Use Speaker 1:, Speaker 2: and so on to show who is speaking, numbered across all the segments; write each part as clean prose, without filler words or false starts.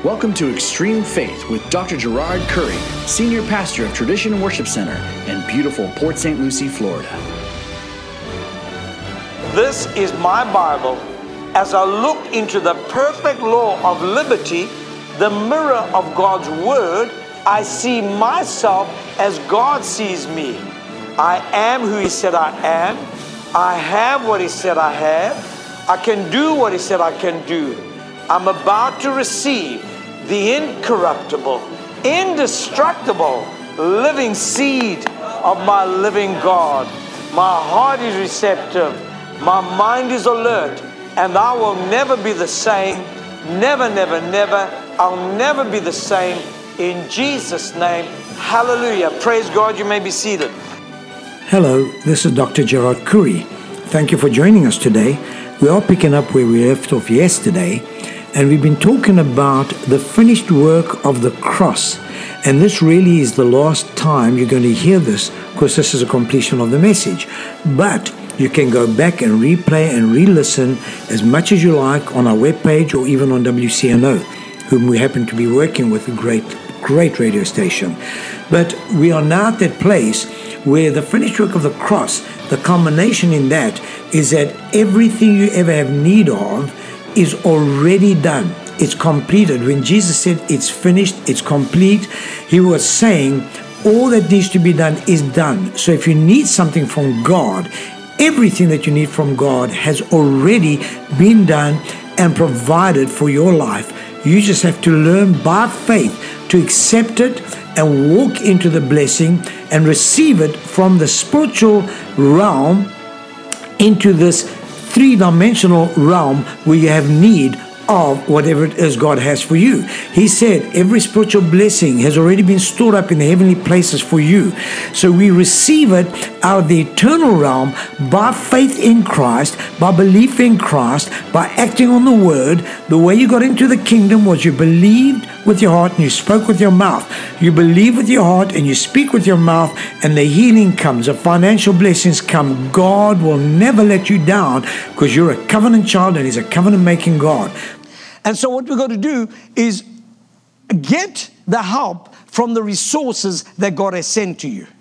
Speaker 1: Welcome to Extreme Faith with Dr. Gerard Curry, Senior Pastor of Tradition Worship Center in beautiful Port St. Lucie, Florida.
Speaker 2: This is my Bible. As I look into the perfect law of liberty, the mirror of God's Word, I see myself as God sees me. I am who He said I am. I have what He said I have. I can do what He said I can do. I'm about to receive the incorruptible, indestructible, living seed of my living God. My heart is receptive. My mind is alert. And I will never be the same. Never, never, never. I'll never be the same. In Jesus' name, hallelujah. Praise God. You may be seated.
Speaker 3: Hello, this is Dr. Gerard Curry. Thank you for joining us today. We are picking up where we left off yesterday. And we've been talking about the finished work of the cross. And this really is the last time you're going to hear this, because this is a completion of the message. But you can go back and replay and re-listen as much as you like on our webpage or even on WCNO, whom we happen to be working with, a great radio station. But we are now at that place where the finished work of the cross, the culmination in that is that everything you ever have need of is already done. It's completed. When Jesus said it's finished, it's complete, He was saying all that needs to be done is done. So if you need something from God, everything that you need from God has already been done and provided for your life. You just have to learn by faith to accept it and walk into the blessing and receive it from the spiritual realm into this three-dimensional realm where you have need of whatever it is God has for you. He said every spiritual blessing has already been stored up in the heavenly places for you. So we receive it out of the eternal realm by faith in Christ, by belief in Christ, by acting on the Word. The way you got into the kingdom was you believed with your heart and you spoke with your mouth. You believe with your heart and you speak with your mouth, and the healing comes, the financial blessings come. God will never let you down because you're a covenant child and He's a covenant-making God.
Speaker 2: And so what we've got to do is get the help from the resources that God has sent to you.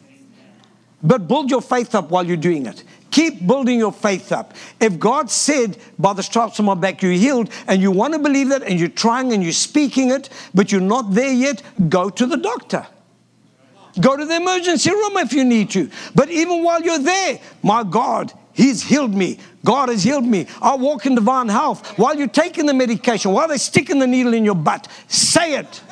Speaker 2: But build your faith up while you're doing it. Keep building your faith up. If God said, by the stripes on my back you're healed, and you want to believe that, and you're trying and you're speaking it, but you're not there yet, go to the doctor. Go to the emergency room if you need to. But even while you're there, my God, He's healed me. God has healed me. I walk in divine health. While you're taking the medication, while they're sticking the needle in your butt, say it.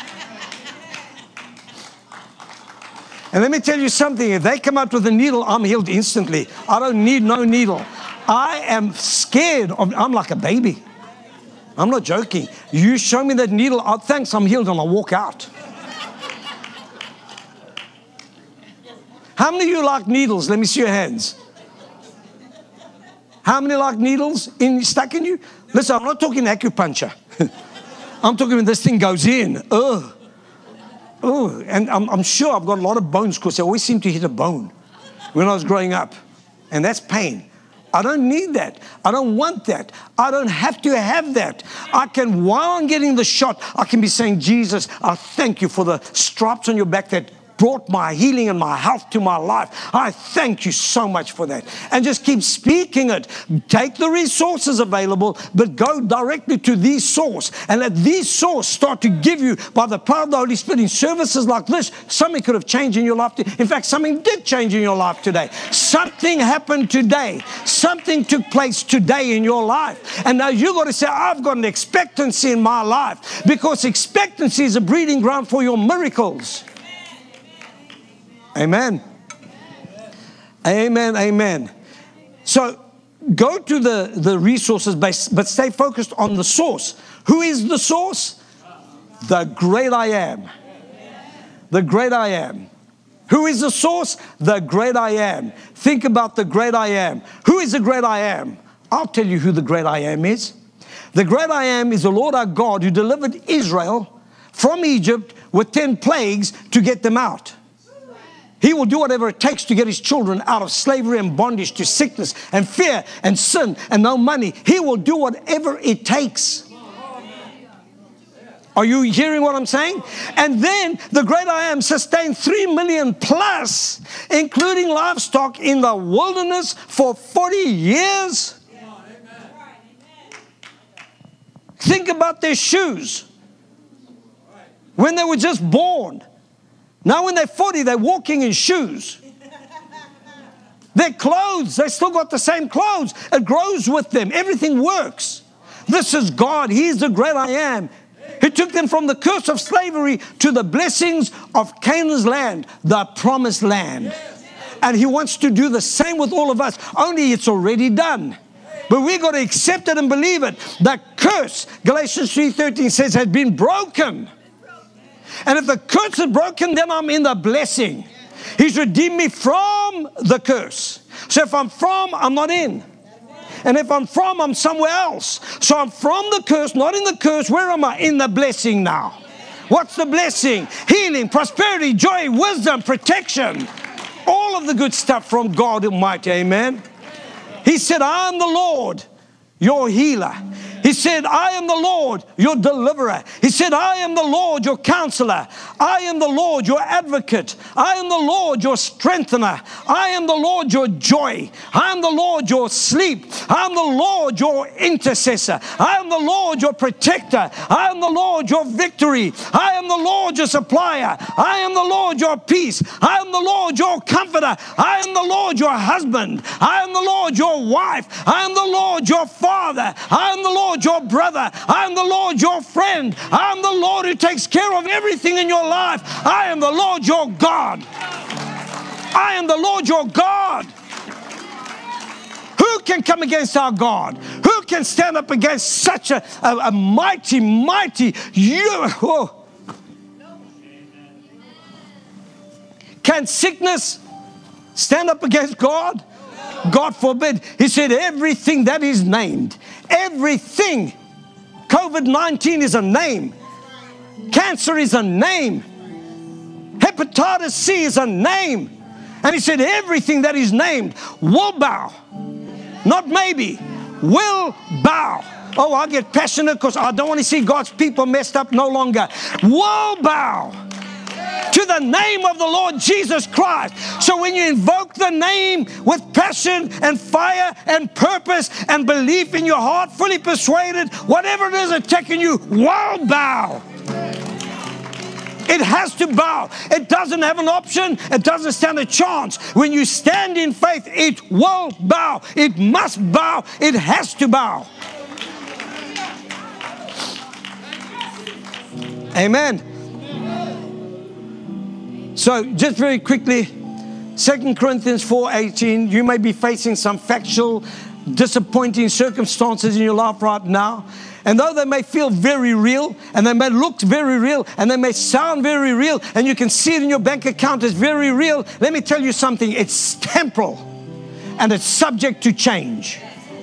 Speaker 2: And let me tell you something. If they come out with a needle, I'm healed instantly. I don't need no needle. I am scared I'm like a baby. I'm not joking. You show me that needle, thanks, I'm healed, and I'll walk out. How many of you like needles? Let me see your hands. How many like needles stuck in you? Listen, I'm not talking acupuncture. I'm talking when this thing goes in. And I'm sure I've got a lot of bones because I always seem to hit a bone when I was growing up. And that's pain. I don't need that. I don't want that. I don't have to have that. I can, while I'm getting the shot, I can be saying, Jesus, I thank you for the stripes on your back that brought my healing and my health to my life. I thank you so much for that. And just keep speaking it. Take the resources available, but go directly to the source. And let the source start to give you, by the power of the Holy Spirit, in services like this, something could have changed in your life. In fact, something did change in your life today. Something happened today. Something took place today in your life. And now you've got to say, I've got an expectancy in my life, because expectancy is a breeding ground for your miracles. Amen. Amen. Amen. So go to the resources base, but stay focused on the source. Who is the source? The great I am. The great I am. Who is the source? The great I am. Think about the great I am. Who is the great I am? I'll tell you who the great I am is. The great I am is the Lord our God who delivered Israel from Egypt with 10 plagues to get them out. He will do whatever it takes to get His children out of slavery and bondage to sickness and fear and sin and no money. He will do whatever it takes. Are you hearing what I'm saying? And then the great I am sustained 3 million plus, including livestock, in the wilderness for 40 years. Think about their shoes when they were just born. Now when they're 40, they're walking in shoes. Their clothes, they still got the same clothes. It grows with them. Everything works. This is God. He's the great I am. He took them from the curse of slavery to the blessings of Canaan's land, the promised land. And He wants to do the same with all of us, only it's already done. But we've got to accept it and believe it. The curse, Galatians 3:13 says, has been broken. And if the curse is broken, then I'm in the blessing. He's redeemed me from the curse. So if I'm from, I'm not in. And if I'm from, I'm somewhere else. So I'm from the curse, not in the curse. Where am I? In the blessing now. What's the blessing? Healing, prosperity, joy, wisdom, protection. All of the good stuff from God Almighty. Amen. He said, I am the Lord, your healer. He said, I am the Lord, your deliverer. He said, I am the Lord, your counselor. I am the Lord, your advocate. I am the Lord, your strengthener. I am the Lord, your joy. I am the Lord, your sleep. I am the Lord, your intercessor. I am the Lord, your protector. I am the Lord, your victory. I am the Lord, your supplier. I am the Lord, your peace. I am the Lord, your comforter. I am the Lord, your husband. I am the Lord, your wife. I am the Lord, your father. I am the Lord, your brother. I am the Lord, your friend. I am the Lord who takes care of everything in your life. I am the Lord, your God. I am the Lord, your God. Who can come against our God? Who can stand up against such a mighty, oh. Can sickness stand up against God? God forbid. He said everything that is named, everything. COVID-19 is a name. Cancer is a name. Hepatitis C is a name. And He said everything that is named will bow. Not maybe, will bow. Oh, I get passionate because I don't want to see God's people messed up no longer. Will bow to the name of the Lord Jesus Christ. So when you invoke the name with passion and fire and purpose and belief in your heart, fully persuaded, whatever it is attacking you, will bow. It has to bow. It doesn't have an option. It doesn't stand a chance. When you stand in faith, it will bow. It must bow. It has to bow. Amen. So just very quickly, 2 Corinthians 4:18, you may be facing some factual, disappointing circumstances in your life right now. And though they may feel very real, and they may look very real, and they may sound very real, and you can see it in your bank account as very real, let me tell you something, it's temporal, and it's subject to change.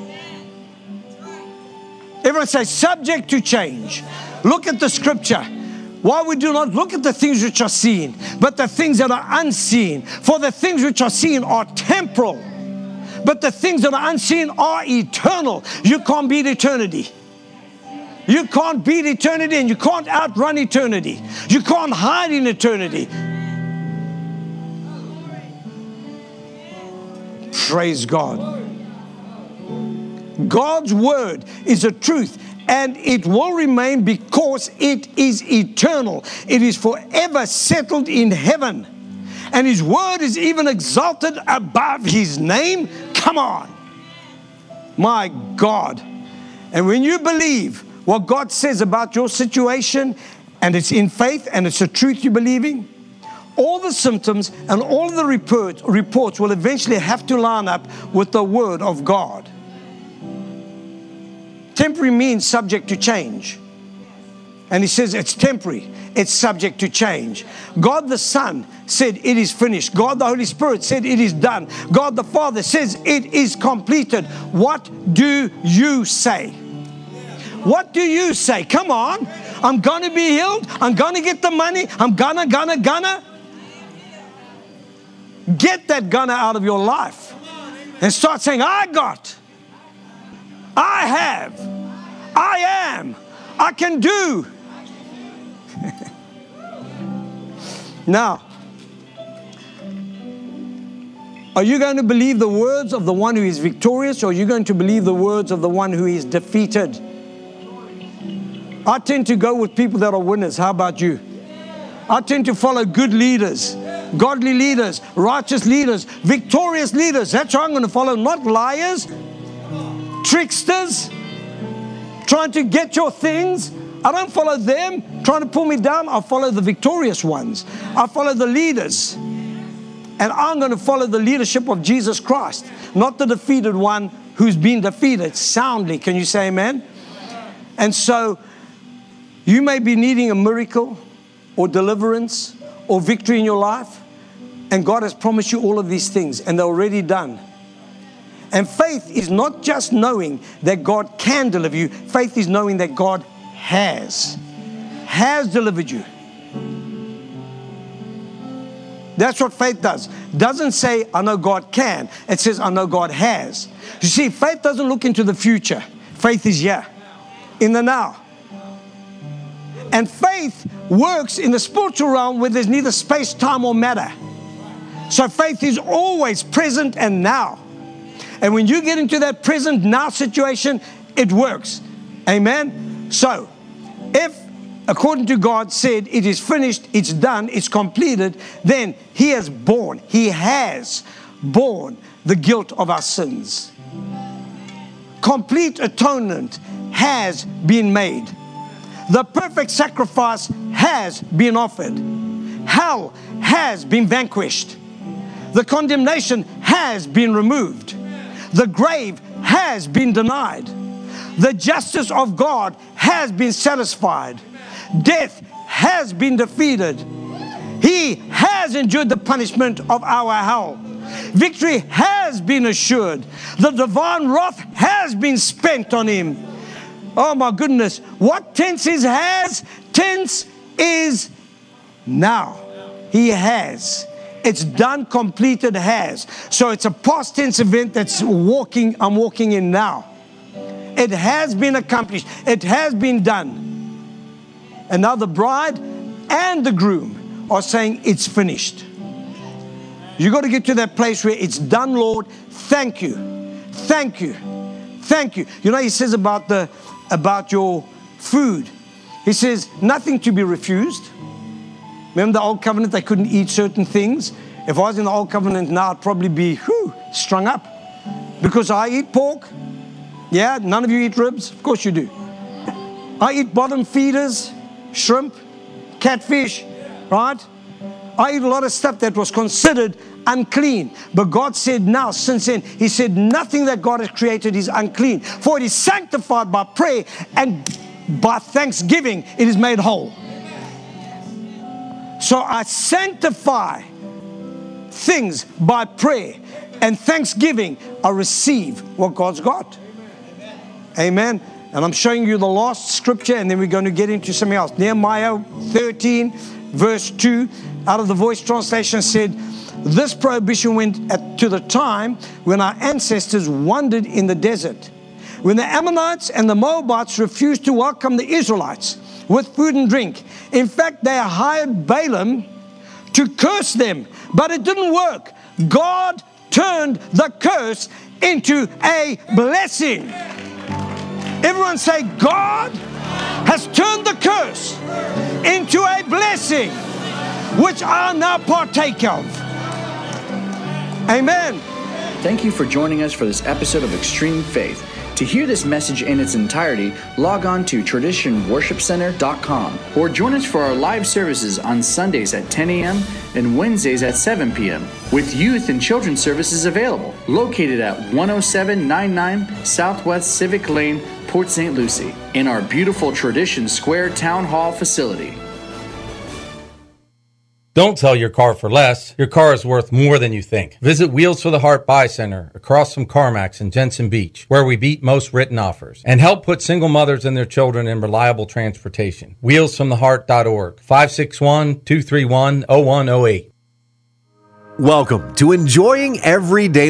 Speaker 2: Everyone say, subject to change. Look at the scripture. Why we do not look at the things which are seen, but the things that are unseen. For the things which are seen are temporal, but the things that are unseen are eternal. You can't beat eternity. You can't beat eternity, and you can't outrun eternity. You can't hide in eternity. Praise God. God's word is a truth, and it will remain because it is eternal. It is forever settled in heaven. And His word is even exalted above His name. Come on. My God. And when you believe what God says about your situation, and it's in faith, and it's a truth you're believing, all the symptoms and all the reports will eventually have to line up with the word of God. Temporary means subject to change. And He says it's temporary. It's subject to change. God the Son said it is finished. God the Holy Spirit said it is done. God the Father says it is completed. What do you say? What do you say? Come on. I'm going to be healed. I'm going to get the money. I'm gonna. Get that gonna out of your life. And start saying, I got. I have. I am. I can do. Now, are you going to believe the words of the one who is victorious, or are you going to believe the words of the one who is defeated? I tend to go with people that are winners. How about you? I tend to follow good leaders, godly leaders, righteous leaders, victorious leaders. That's who I'm going to follow, not liars, tricksters, trying to get your things. I don't follow them trying to pull me down. I follow the victorious ones. I follow the leaders. And I'm going to follow the leadership of Jesus Christ, not the defeated one who's been defeated soundly. Can you say amen? And so you may be needing a miracle or deliverance or victory in your life. And God has promised you all of these things, and they're already done. And faith is not just knowing that God can deliver you. Faith is knowing that God has delivered you. That's what faith does. Doesn't say, I know God can. It says, I know God has. You see, faith doesn't look into the future. Faith is here, in the now. And faith works in the spiritual realm where there's neither space, time, or matter. So faith is always present and now. And when you get into that present now situation, it works. Amen? So, if according to God said, it is finished, it's done, it's completed, then He has borne the guilt of our sins. Complete atonement has been made. The perfect sacrifice has been offered. Hell has been vanquished. The condemnation has been removed. The grave has been denied. The justice of God has been satisfied. Death has been defeated. He has endured the punishment of our hell. Victory has been assured. The divine wrath has been spent on Him. Oh my goodness. What tense is has? Tense is now. He has. It's done, completed, has. So it's a past tense event I'm walking in now. It has been accomplished. It has been done. And now the bride and the groom are saying it's finished. You got to get to that place where it's done, Lord. Thank you. Thank you. Thank you. You know, He says about your food. He says nothing to be refused. Remember the old covenant, they couldn't eat certain things. If I was in the old covenant now, I'd probably be strung up. Because I eat pork. Yeah, none of you eat ribs. Of course you do. I eat bottom feeders, shrimp, catfish, right? I eat a lot of stuff that was considered unclean. But God said now, since then, He said nothing that God has created is unclean. For it is sanctified by prayer, and by thanksgiving it is made whole. So I sanctify things by prayer and thanksgiving. I receive what God's got. Amen. And I'm showing you the last scripture, and then we're going to get into something else. Nehemiah 13 verse 2 out of the Voice translation said, this prohibition went to the time when our ancestors wandered in the desert, when the Ammonites and the Moabites refused to welcome the Israelites with food and drink. In fact, they hired Balaam to curse them, but it didn't work. God turned the curse into a blessing. Everyone say, God has turned the curse into a blessing, which I now partake of. Amen.
Speaker 1: Thank you for joining us for this episode of Extreme Faith. To hear this message in its entirety, log on to traditionworshipcenter.com or join us for our live services on Sundays at 10 a.m. and Wednesdays at 7 p.m. with youth and children's services available, located at 10799 Southwest Civic Lane, Port St. Lucie, in our beautiful Tradition Square Town Hall facility.
Speaker 4: Don't sell your car for less. Your car is worth more than you think. Visit Wheels for the Heart Buy Center across from CarMax in Jensen Beach, where we beat most written offers, and help put single mothers and their children in reliable transportation. WheelsFromTheHeart.org, 561-231-0108.
Speaker 5: Welcome to Enjoying Everyday